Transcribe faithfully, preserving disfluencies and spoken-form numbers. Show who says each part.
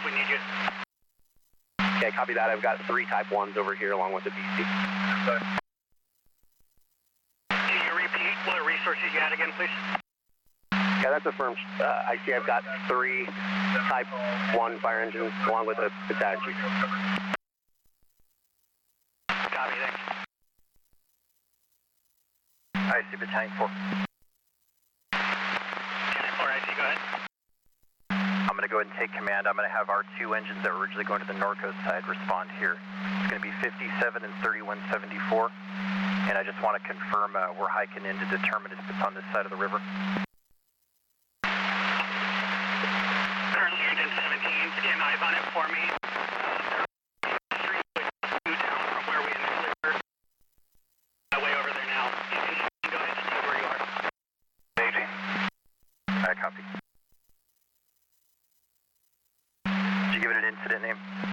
Speaker 1: we need you.
Speaker 2: Okay, copy that. I've got three Type ones over here along with the B C.
Speaker 1: Can you repeat what resources you had again, please?
Speaker 2: Yeah, that's affirmed. Uh, I see I've got three Type one fire engines along with a Hitachi.
Speaker 1: Copy, thanks.
Speaker 3: I see Battalion four.
Speaker 1: Battalion four, I see, go ahead.
Speaker 3: I'm going to go ahead and take command. I'm going to have our two engines that were originally going to the Norco side respond here. It's going to be fifty-seven and thirty-one seventy-four. And I just want to confirm uh, we're hiking in to determine if it's on this side of the river.
Speaker 1: Currently engine seventeen, scan eyes on it for me. Uh, three down from where we initially were. Uh, way over there now. Engine seventeen, go ahead and see where you are.
Speaker 3: Staging. I copy. Did you give it an incident name?